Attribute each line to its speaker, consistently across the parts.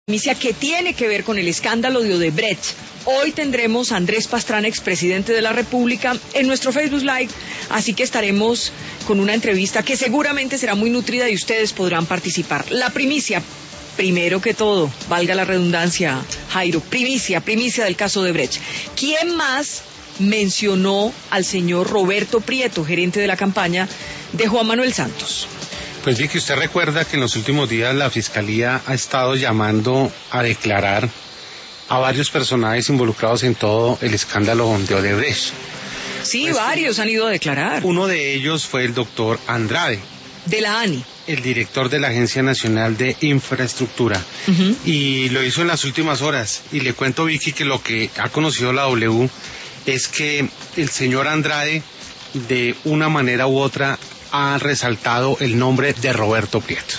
Speaker 1: Noticia que tiene que ver con el escándalo de Odebrecht. Hoy tendremos a Andrés Pastrana, expresidente de la República, en nuestro Facebook Live, así que estaremos con una entrevista que seguramente será muy nutrida y ustedes podrán participar. La primicia, primero que todo, valga la redundancia, Jairo, primicia del caso Odebrecht. ¿Quién más mencionó al señor Roberto Prieto, gerente de la campaña de Juan Manuel Santos?
Speaker 2: Pues sí, que usted recuerda que en los últimos días la Fiscalía ha estado llamando a declarar a varios personajes involucrados en todo el escándalo de Odebrecht.
Speaker 1: Sí,
Speaker 2: pues,
Speaker 1: varios han ido a declarar.
Speaker 2: Uno de ellos fue el doctor Andrade.
Speaker 1: De la ANI.
Speaker 2: El director de la Agencia Nacional de Infraestructura. Y lo hizo en las últimas horas. Y le cuento, Vicky, que lo que ha conocido la W es que el señor Andrade, de una manera u otra, ha resaltado el nombre de Roberto Prieto.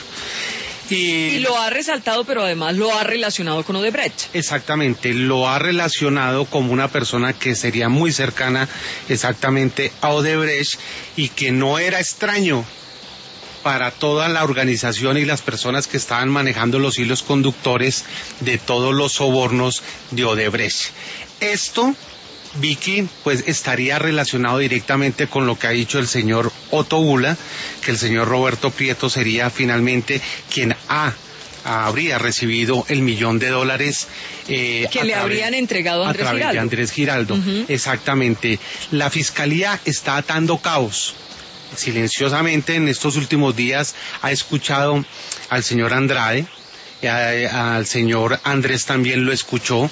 Speaker 1: Y lo ha resaltado, pero además lo ha relacionado con Odebrecht.
Speaker 2: Exactamente, lo ha relacionado como una persona que sería muy cercana exactamente a Odebrecht y que no era extraño para toda la organización y las personas que estaban manejando los hilos conductores de todos los sobornos de Odebrecht. Esto, Vicky, pues estaría relacionado directamente con lo que ha dicho el señor Otto Bula, que el señor Roberto Prieto sería finalmente quien habría recibido $1 millón que
Speaker 1: le habrían entregado a Andrés Giraldo.
Speaker 2: De Andrés Giraldo. Exactamente. La Fiscalía está atando cabos. Silenciosamente en estos últimos días ha escuchado al señor Andrade, al señor Andrés también lo escuchó,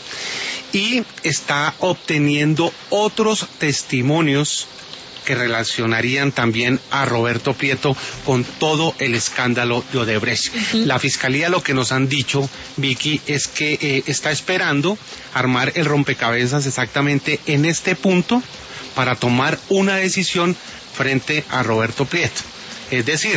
Speaker 2: y está obteniendo otros testimonios que relacionarían también a Roberto Prieto con todo el escándalo de Odebrecht. La Fiscalía lo que nos han dicho, Vicky, es que está esperando armar el rompecabezas exactamente en este punto para tomar una decisión frente a Roberto Prieto. Es decir,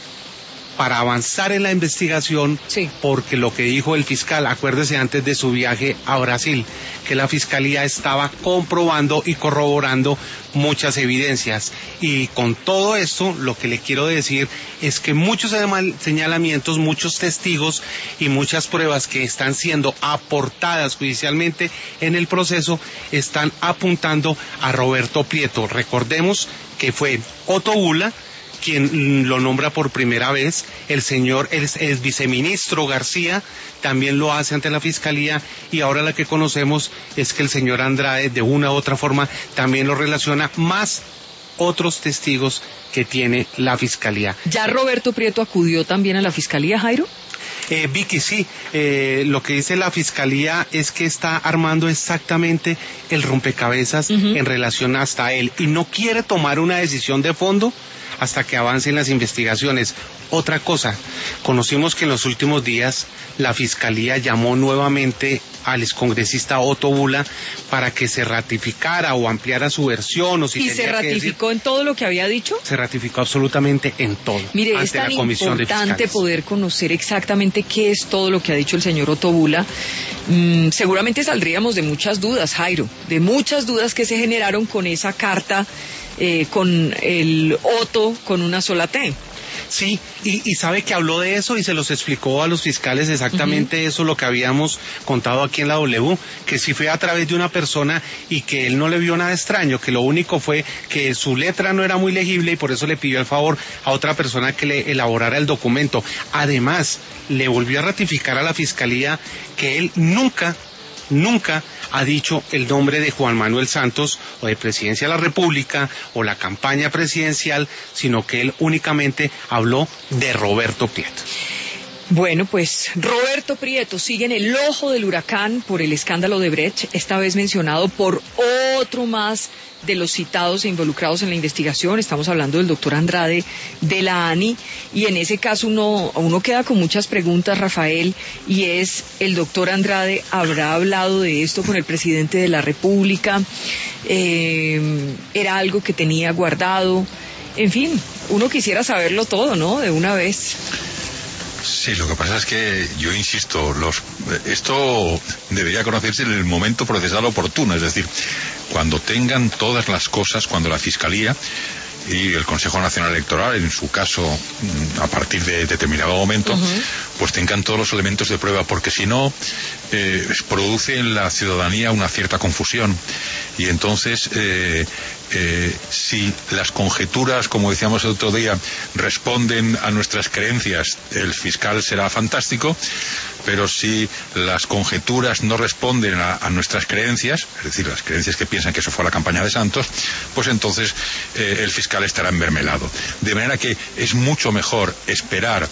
Speaker 2: para avanzar en la investigación, sí. Porque lo que dijo el fiscal, acuérdese antes de su viaje a Brasil, que la Fiscalía estaba comprobando y corroborando muchas evidencias. Y con todo esto, lo que le quiero decir es que muchos señalamientos, muchos testigos y muchas pruebas que están siendo aportadas judicialmente en el proceso están apuntando a Roberto Prieto. Recordemos que fue Otto Bula quien lo nombra por primera vez, el viceministro García también lo hace ante la Fiscalía, y ahora la que conocemos es que el señor Andrade de una u otra forma también lo relaciona, más otros testigos que tiene la Fiscalía.
Speaker 1: ¿Ya Roberto Prieto acudió también a la Fiscalía, Jairo?
Speaker 2: Vicky, sí, lo que dice la Fiscalía es que está armando exactamente el rompecabezas en relación hasta él, y no quiere tomar una decisión de fondo hasta que avancen las investigaciones. Otra cosa, conocimos que en los últimos días la Fiscalía llamó nuevamente al excongresista Otto Bula para que se ratificara o ampliara su versión.
Speaker 1: ¿Y se ratificó en todo lo que había dicho?
Speaker 2: Se ratificó absolutamente en todo.
Speaker 1: Mire, es tan importante poder conocer exactamente qué es todo lo que ha dicho el señor Otto Bula. Seguramente saldríamos de muchas dudas, Jairo, de muchas dudas que se generaron con esa carta, con el Otto con una sola T.
Speaker 2: Sí, y sabe que habló de eso y se los explicó a los fiscales exactamente eso, lo que habíamos contado aquí en la W, que sí fue a través de una persona y que él no le vio nada extraño, que lo único fue que su letra no era muy legible y por eso le pidió el favor a otra persona que le elaborara el documento. Además, le volvió a ratificar a la Fiscalía que él nunca ha dicho el nombre de Juan Manuel Santos o de Presidencia de la República o la campaña presidencial, sino que él únicamente habló de Roberto Prieto.
Speaker 1: Bueno, pues Roberto Prieto sigue en el ojo del huracán por el escándalo de Odebrecht, esta vez mencionado por otro más de los citados e involucrados en la investigación. Estamos hablando del doctor Andrade de la ANI, y en ese caso uno queda con muchas preguntas, Rafael, y es, ¿el doctor Andrade habrá hablado de esto con el presidente de la República? ¿Era algo que tenía guardado? En fin, uno quisiera saberlo todo, ¿no?, de una vez.
Speaker 3: Sí, lo que pasa es que yo insisto, esto debería conocerse en el momento procesal oportuno, es decir, cuando tengan todas las cosas, cuando la Fiscalía y el Consejo Nacional Electoral, en su caso, a partir de determinado momento, pues tengan todos los elementos de prueba, porque si no, produce en la ciudadanía una cierta confusión. Y entonces, si las conjeturas, como decíamos el otro día, responden a nuestras creencias, el fiscal será fantástico, pero si las conjeturas no responden a nuestras creencias, es decir, las creencias que piensan que eso fue la campaña de Santos, pues entonces el fiscal estará enmermelado. De manera que es mucho mejor esperar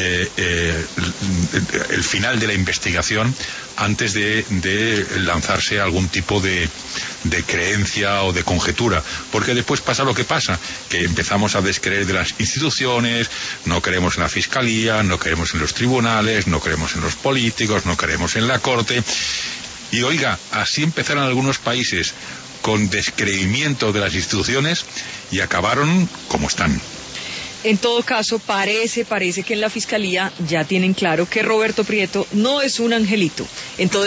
Speaker 3: el final de la investigación antes de lanzarse a algún tipo de creencia o de conjetura, porque después pasa lo que pasa, que empezamos a descreer de las instituciones, no creemos en la fiscalía, no creemos en los tribunales, no creemos en los políticos, no creemos en la corte. Y oiga, así empezaron algunos países con descreimiento de las instituciones y acabaron como están.
Speaker 1: En todo caso, parece que en la Fiscalía ya tienen claro que Roberto Prieto no es un angelito. Entonces